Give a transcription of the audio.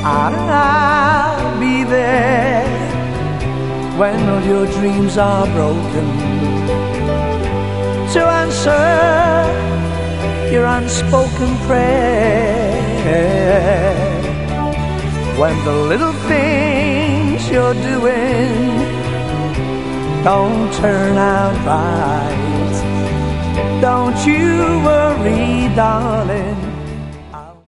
I'll be there when all your dreams are broken, to answer your unspoken prayer. When the little things you're doing don't turn out right, don't you worry, darling.